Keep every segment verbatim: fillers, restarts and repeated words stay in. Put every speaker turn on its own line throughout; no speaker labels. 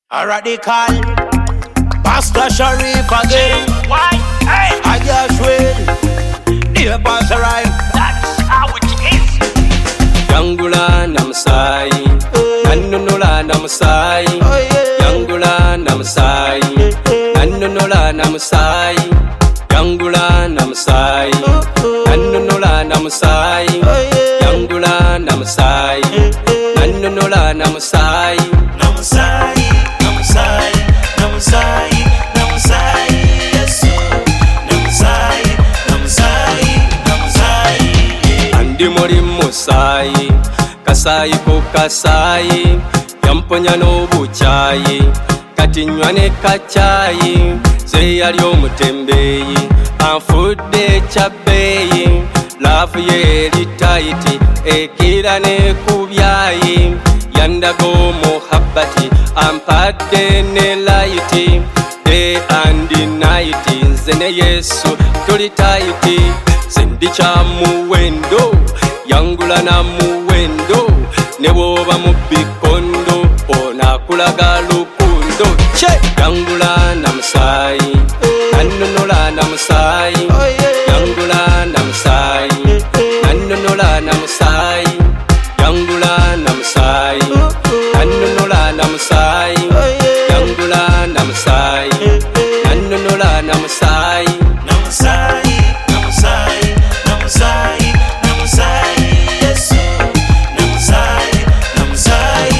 A radical Pastor Sharif again.
Why? Hey!
I just wait. Dear Pastor Rhyme.
That's how it is.
Yangula namusai, nanunula namusai. Yangula namusai, nanunula namusai. Yangula namusai, nanunula namusai. Yangula namusai, nanunula namusai.
Namusai, namusai, namusai, namusai. Yes, namusai, namusai, namusai.
Andi muri musai, kasai ko kasai. Yamponya no buchayi, kati nywane kachayi. Ze yali omutembeyi, anfudde kyabeeyi. Laafu ye eri taiti, ekira ne kubyayi. Yandago muhabbati, ampadde ne laiti. Day and night, nze ne Yesu tuli taiti. Zendi kya muwendo, yangula na muwendo. Ne bwoba mu bikondo, onakulaga lukundo. Yangula namusai, nanunula namusai. Yangula namusai, nanunula namusai. Yangula namusai, nanunula namusai. Yangula namusai, nanunula namusai.
Namusai, namusai, namusai, namusai. Yes, namusai, namusai,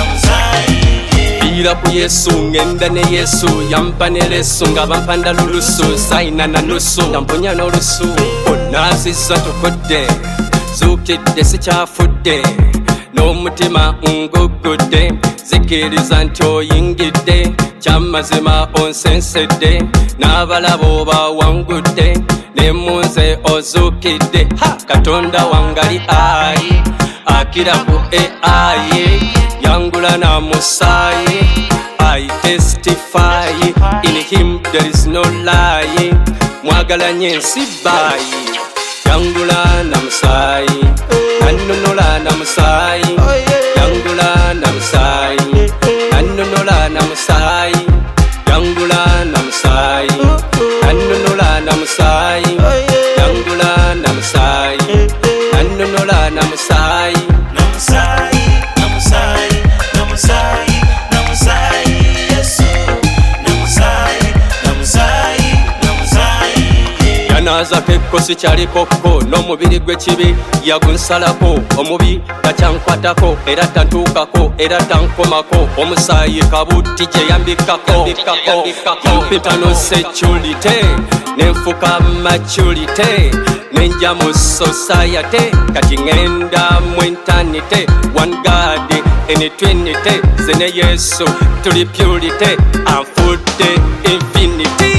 namusai.
Ira ku Yesu ngenda ne Yesu yampa ne lesu nga bampanda lulusu saina na nusu ndamponya n'olusu onazisa tukodde zukidde sikyafudde n'omutima ngugudde zikiriza nti oyingidde kyamazima onsensedde n'abalabo bawangudde ne munze ozukidde ha katonda wangali ayi akira ku ai Yangula namusai, I testify. In him there is no lie. Mwagala nyensi bayi. Yangula namusai, nanunula namusai. Yangula namusai, nanunula namusai. Yangula namusai, nanunula namusai. Yangula namusai, nanunula namusai.
Namusai, namusai, namusai, namusai. Yes, namusai, namusai, namusai.
Yanaza kekosi kyali koko n'omubiri gwe kibi yagunsalako omubi takyankwatako era tantuukako era tankomako omusaayi kabuti gye yambikako yampita no security nenfuka maturity nenja mu society kati ngenda mu eternity one God in trinity zene Yesu tuli purity anfudde infinity.